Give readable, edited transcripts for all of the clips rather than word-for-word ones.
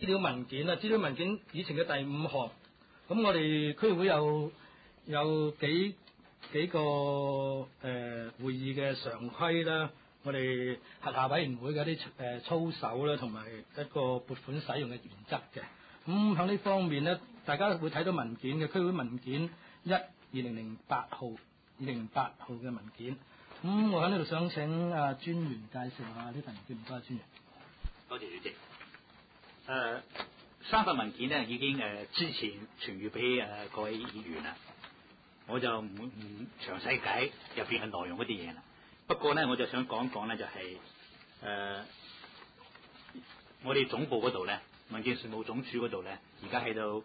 料文件啊，資料文件以前嘅第5項，咁我哋區議會有幾個會議嘅常規啦，我哋轄下委員會嘅一啲操守啦，同埋一個撥款使用嘅原則嘅。咁喺呢方面咧，大家會睇到文件嘅區議會文件2008號嘅文件。咁我喺呢度想請專員介紹下呢份文件，唔該，專員。 多謝主席。3份文件呢已經之前傳閱俾各位議員啦，我就唔詳細解入邊嘅內容嗰啲嘢啦。不過呢，我就想講講呢，就係我哋總部嗰度呢，民政事務總署嗰度呢，而家喺度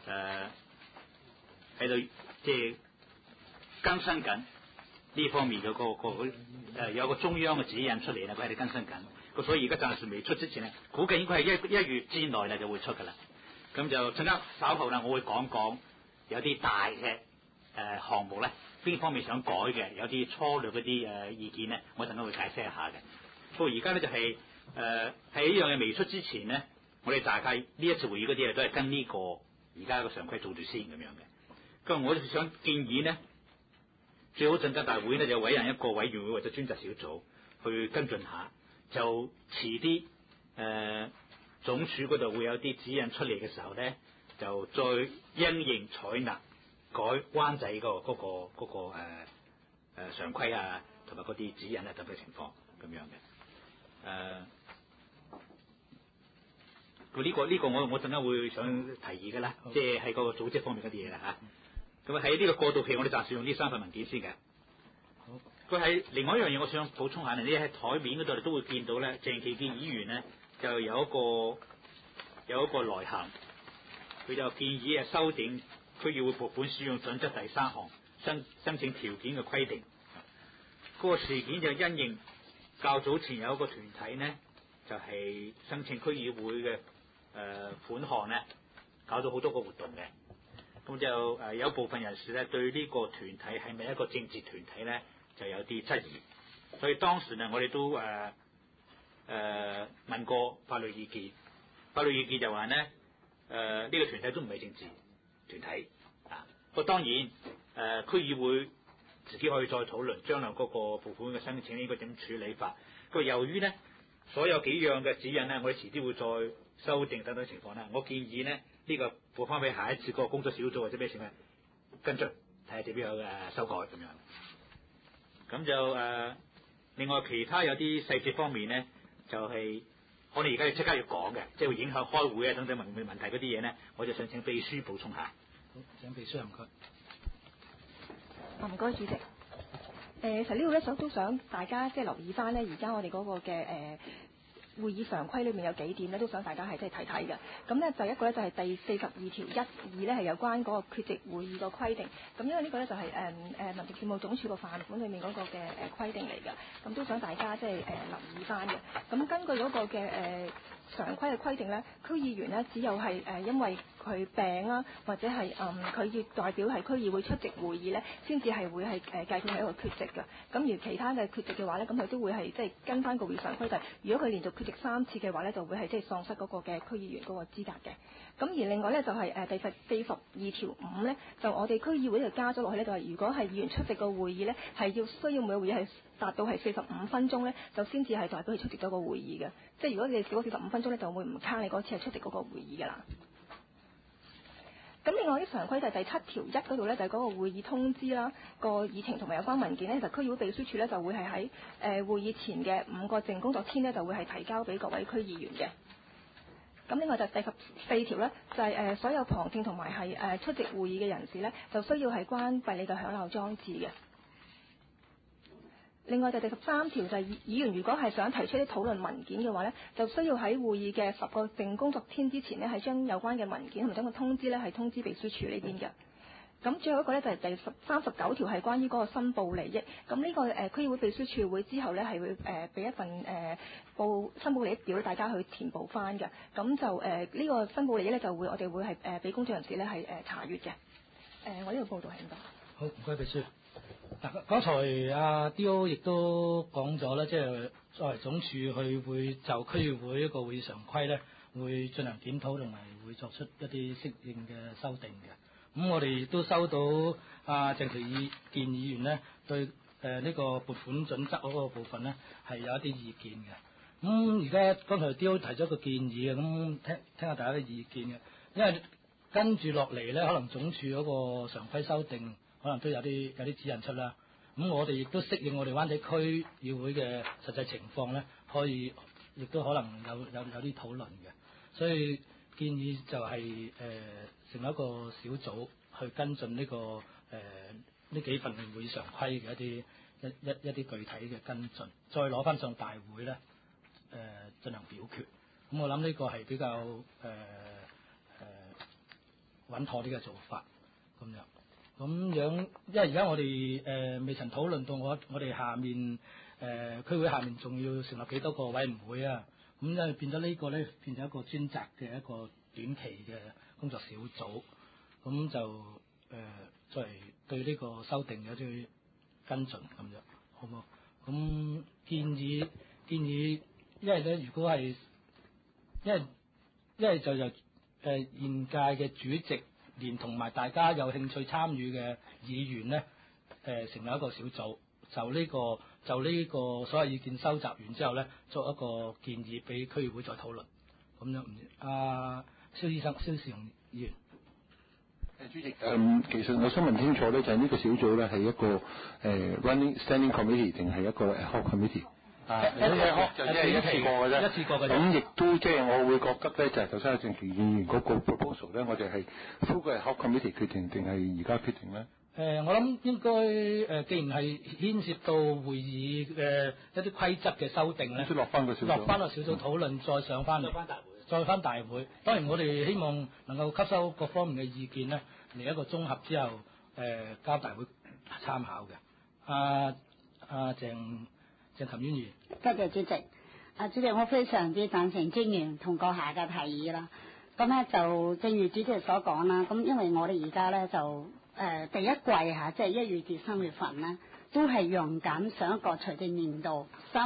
即係更新緊呢方面嘅有個中央嘅指引出嚟啦，佢喺度更新緊。所以而家暫時未出之前呢，估計應該係一月之內咧就會出噶啦。咁就陣間稍後啦，我會講講有啲大嘅項目咧，邊方面想改嘅，有啲粗略嗰啲意見咧，我陣間會解釋一下嘅。不過而家咧就係喺呢樣嘢未出之前呢，我哋大概呢一次會議嗰啲嘢都係跟呢個而家個常規做住先咁樣嘅。咁我就想建議呢，最好陣間大會呢，就委任一個委員會或者專責小組去跟進下，就遲啲總署嗰度會有啲指引出嚟嘅時候咧，就再因應採納改灣仔嗰個常規啊，同埋嗰啲指引啊等嘅情況咁樣嘅。呢個我陣間會想提議嘅啦，即係喺嗰個組織方面嗰啲嘢啦嚇。咁喺呢個過渡期，我哋暫時用呢3份文件先嘅。佢係另外一樣嘢，我想補充下你喺台面嗰度，你都會見到咧，鄭其健議員咧就有一個內涵，佢就建議修訂區議會撥款使用準則第3項申請條件嘅規定。嗰個事件就因應較早前有一個團體呢，就係申請區議會嘅款項咧，搞到好多個活動嘅。咁就有部分人士咧對呢個團體係咪一個政治團體咧，就有啲質疑。所以當時呢，我哋都問過法律意見，法律意見就話呢，呢個團體都唔係政治團體啊。不過當然區議會自己可以再討論將來嗰個撥款嘅申請應該點處理法。佢由於呢所有幾樣嘅指引呢，我哋遲啲會再修訂等等情況啦。我建議呢，呢個撥翻俾下一次個工作小組或者咩事呢跟進，睇下點樣修改咁樣。咁就另外其他有啲細節方面呢，就係我哋而家要即刻要講嘅，即係會影響開會啊等等問題嗰啲嘢呢，我就想請秘書補充下。 好，請秘書唔該。 唔該，主席。其實呢度咧都想大家即係留意翻咧，而家我哋嗰個嘅會議常規裏面有幾點咧，都想大家係即係睇睇嘅。咁咧就一個咧就係第42條1、2咧係有關嗰個缺席會議個規定。咁因為呢個咧就係民政事務總署個範款裏面嗰個嘅規定嚟嘅。咁都想大家即係留意翻嘅。咁根據嗰個嘅常規嘅規定咧，區議員咧只有係因為佢病啦，或者係佢要代表係區議會出席會議咧，先至係會係計算係一個缺席嘅。咁而其他嘅缺席嘅話咧，咁佢都會係即係跟翻個會常規就係，如果佢連續缺席3次嘅話咧，就會係即係喪失嗰個嘅區議員嗰個資格嘅。咁而另外咧就係第42條5咧，就我哋區議會就加咗落去咧，就係如果係議員出席個會議咧，係需要每個會議係達到係45分鐘咧，就先至係代表佢出席咗個會議嘅。即係如果你少咗45分鐘咧，就會唔卡你嗰次係出席嗰個會議㗎啦。咁另外啲常規就係第7條1嗰度咧，就係嗰個會議通知啦，個議程同埋有關文件咧，其實區議會秘書處咧就會係喺會議前嘅5個淨工作天咧，就會係提交俾各位區議員嘅。咁另外就第14條咧，就係所有旁聽同埋係出席會議嘅人士咧，就需要係關閉你嘅響鬧裝置嘅。另外就第13條就係議員如果係想提出啲討論文件嘅話咧，就需要喺會議嘅10個淨工作天之前呢，係將有關嘅文件同埋將個通知咧係通知秘書處呢邊嘅。咁最後一個咧就係第39條係關於嗰個申報利益。咁呢個區議會秘書處會之後咧係會俾一份申報利益表大家去填報翻嘅。咁就呢個申報利益咧就我哋會係俾公眾人士咧係查閲嘅。我呢個報道係咁多。 好，唔該秘書。嗱，剛才阿 D.O. 亦都講咗啦，即係作為總署，佢會就區議會一個會議常規咧， 會進行檢討同埋會作出一啲適應嘅修訂嘅。咁我哋亦都收到鄭其健議員咧對呢個撥款準則嗰個部分咧係有一啲意見嘅。咁而家剛才 D.O. 提咗個建議嘅，咁聽下大家嘅意見嘅，因為跟住落嚟咧，可能總署嗰個常規修訂可能都有啲指引出啦。咁我哋亦都適應我哋灣仔區議會嘅實際情況咧，可以亦都可能有啲討論嘅。所以建議就係成立一個小組去跟進呢個呢幾份會議常規嘅一啲具體嘅跟進，再攞翻上大會咧進行表決。咁我諗呢個係比較穩妥啲嘅做法咁樣。咁樣，因為而家我哋未曾討論到我哋下面區會下面仲要成立幾多個委員會啊？咁因為變咗呢個咧變咗一個專責嘅一個短期嘅工作小組，咁就作為對呢個修訂有啲跟進咁樣，好唔好？咁建議，因為咧如果係因為就現屆嘅主席連同埋大家有興趣參與嘅議員咧，成立一個小組，就呢個所有意見收集完之後咧，作一個建議俾區議會再討論。咁樣唔知蕭士雄議員。 主席，其實我想問清楚咧，就係呢個小組咧係一個running standing committee 定係一個 ad hoc committee？就即係一次過嘅啫， 一次過嘅啫。 咁亦都即係我會覺得咧，就係頭先阿鄭其健議員嗰個 proposal 咧，我哋係 full 嘅 ad hoc committee 決定定係而家決定咧？ 我諗應該既然係牽涉到會議嘅一啲規則嘅修訂咧， 落翻個小組討論，再上翻嚟，再翻大會。當然我哋希望能夠吸收各方面嘅意見咧，嚟一個綜合之後交大會參考嘅。鄭琴淵議員。 多謝主席。主席，我非常之贊成專員同閣下嘅提議啦。咁咧就正如主席所講啦，咁因為我哋而家咧就第一季嚇，即係1月至3月份咧，都係用緊上一個財政年度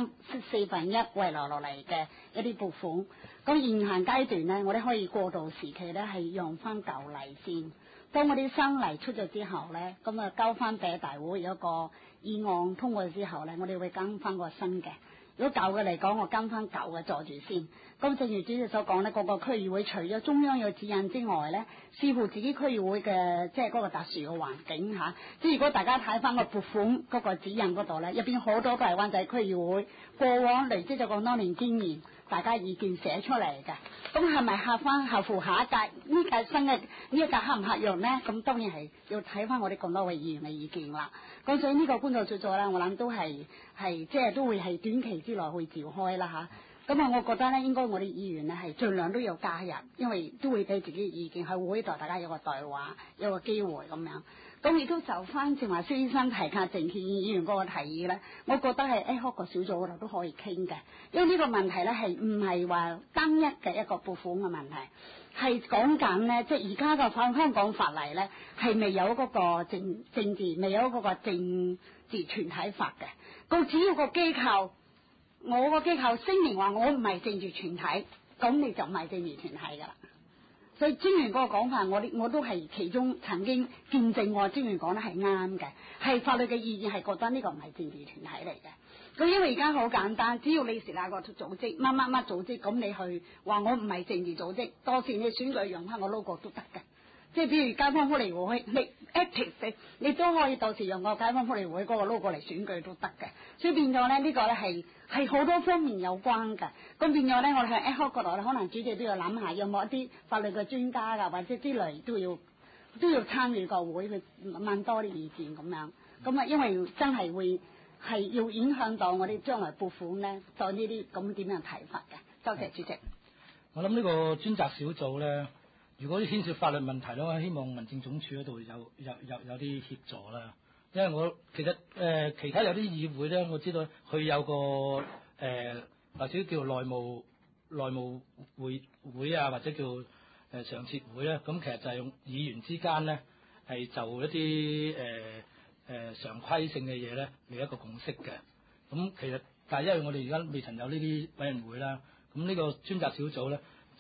4分1遺留落嚟嘅一啲撥款。咁現行階段咧，我哋可以過渡時期咧係用翻舊例先。當我啲新例出咗之後咧，咁交翻俾大會有一個議案通過之後咧，我哋會跟翻個新嘅。如果舊嘅嚟講，我跟翻舊嘅坐住先。咁正如主席所講咧，個區議會除咗中央有指引之外咧，視乎自己區議會嘅即係嗰個特殊嘅環境嚇。即係如果大家睇翻個撥款嗰個指引嗰度咧，入邊好多都係灣仔區議會過往累積咗咁多年經驗，大家意見寫出嚟嘅。咁係咪合乎下一屆呢屆新嘅呢一屆合唔合用咧？咁當然係要睇翻我哋咁多位議員嘅意見啦。咁所以呢個工作小組咧，我諗都係即係都會係短期之內會召開啦嚇。咁我覺得咧，應該我哋議員咧係盡量都有加入，因為都會俾自己意見喺會度，大家有個對話，有個機會咁樣。咁亦都就翻正話蕭醫生提及鄭其健議員嗰個提議咧，我覺得係 ad hoc 個小組嗰度都可以傾嘅，因為呢個問題咧係唔係話單一嘅一個撥款嘅問題，係講緊咧，即係而家嘅香港法例咧係未有嗰個政治，未有嗰個政治團體法嘅。咁只要個機構，我個機構聲明話我唔係政治團體，咁你就唔係政治團體㗎啦。所以專員嗰個講法，我都係其中曾經見證過專員講得係啱嘅，係法律嘅意義係覺得呢個唔係政治團體嚟嘅。咁因為而家好簡單，只要你成立個組織乜組織，咁你去話我唔係政治組織，多時你選舉用翻個 logo 都得嘅。即係譬如街坊福利會，你 active 你都可以到時用個街坊福利會嗰個 logo 嚟選舉都得嘅。所以變咗咧，呢個咧係好多方面有關嘅。咁變咗咧，我哋喺 ad hoc 嗰度咧，可能主席都要諗下，有冇一啲法律嘅專家㗎，或者之類都要參與個會去問多啲意見咁樣。咁啊，因為真係會係要影響到我哋將來撥款咧，對呢啲咁點樣睇法嘅。多謝主席。 我諗呢個專責小組咧，如果牽涉法律問題咧，我希望民政總署嗰度有啲協助啦。因為我其實其他有啲議會咧，我知道佢有個或者叫內務會啊，或者叫常設會咧。咁其實就係用議員之間咧係就一啲常規性嘅嘢咧嚟一個共識嘅。咁其實但係因為我哋而家未曾有呢啲委員會啦，咁呢個專責小組咧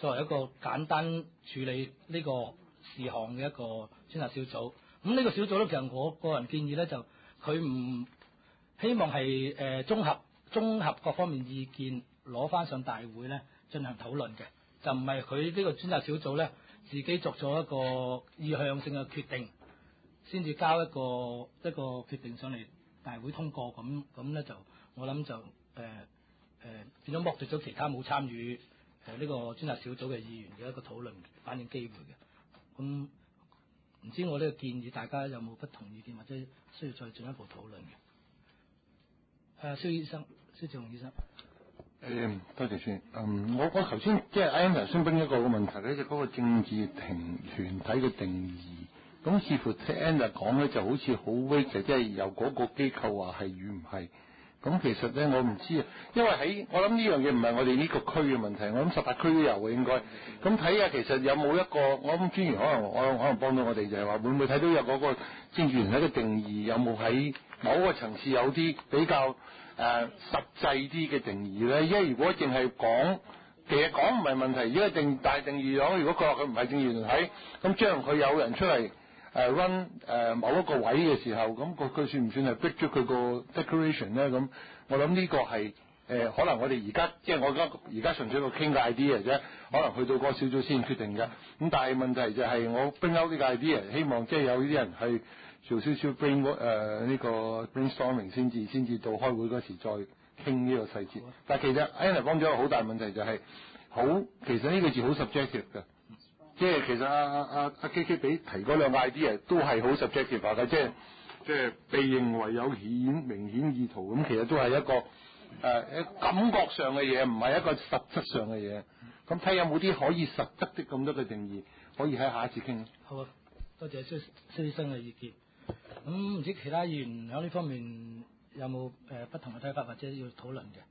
作為一個簡單處理呢個事項嘅一個專責小組。咁呢個小組咧，其實我個人建議咧，就佢唔希望係綜合各方面意見攞翻上大會咧進行討論嘅，就唔係佢呢個專責小組咧自己作咗一個意向性嘅決定，先至交一個決定上嚟大會通過。咁咧就我諗就變咗剝奪咗其他冇參與呢個專責小組嘅議員嘅一個討論反映機會嘅。咁唔知我呢個建議大家有冇不同意見，或者需要再進一步討論嘅？蕭志雄醫生。 多謝先。我頭先即係 Anna 先問一個問題咧，就嗰個政治團體嘅定義。咁似乎聽 Anna 講咧，就好似好 vague，即係由嗰個機構話係與唔係。咁其實咧，我唔知啊，因為我諗呢樣嘢唔係我哋呢個區嘅問題，我諗18區都有嘅應該。咁睇下其實有冇一個，我諗專員可能幫到我哋，就係話會唔會睇到有嗰個政治團體嘅定義，有冇喺某個層次有啲比較實際啲嘅定義咧？因為如果淨係講，其實講唔係問題，如果定義咗，如果佢話佢唔係政治團體，咁將佢有人出嚟run 某一個位嘅時候，咁佢算唔算係 break 咗佢個 declaration 咧？咁我諗呢個係可能我哋而家即係我而家純粹個傾嘅 idea 啫，可能去到個小組先決定嘅。咁但係問題就係我 bring out 呢個 idea，希望即係有啲人去做少少 呢個 brainstorming 先至到開會嗰時再傾呢個細節。但係其實 Anna 講咗一個好大問題就係其實呢個字好 subjective 嘅。即係其實阿 KK 俾提嗰兩個 idea 都係好 subjective 嘅，即係被認為有明顯意圖，咁其實都係一個感覺上嘅嘢，唔係一個實質上嘅嘢。咁睇有冇啲可以實質的咁多嘅定義，可以喺下一次傾。 好啊，多謝蕭醫生嘅意見。咁唔知其他議員喺呢方面有冇不同嘅睇法或者要討論嘅？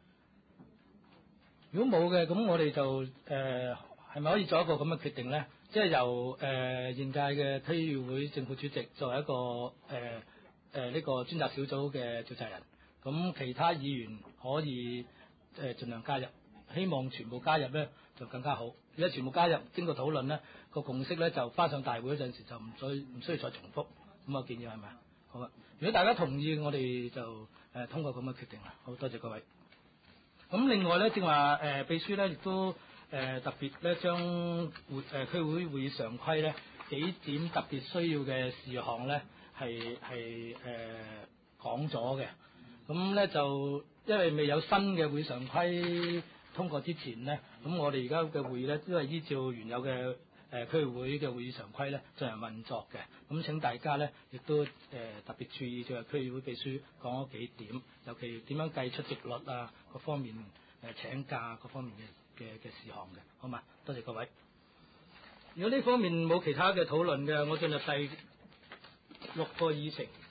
如果冇嘅，咁我哋就係咪可以做一個咁嘅決定咧？即係由現屆嘅區議會正副主席作為一個呢個專責小組嘅召集人，咁其他議員可以盡量加入，希望全部加入咧就更加好。如果全部加入，經過討論咧，個共識咧就翻上大會嗰陣時就唔需要再重複。咁我建議係咪啊？好啊！如果大家同意，我哋就通過咁嘅決定啦。好多謝各位。咁另外咧，正話秘書咧亦都特別咧將區會會議常規咧幾點特別需要嘅事項咧係講咗嘅。咁咧就因為未有新嘅會常規通過之前咧，咁我哋而家嘅會議咧都係依照原有嘅區會嘅會議常規咧進行運作嘅。咁請大家咧亦都特別注意，就係區議會秘書講咗幾點，尤其點樣計出席率啊，各方面請假各方面嘅事項嘅，好嘛？多謝各位。如果呢方面冇其他嘅討論嘅，我進入第6個議程。